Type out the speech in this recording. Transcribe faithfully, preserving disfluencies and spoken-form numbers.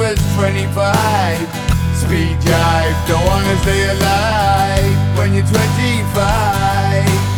was twenty-five. Speed jive, don't wanna stay alive when you're twenty-five.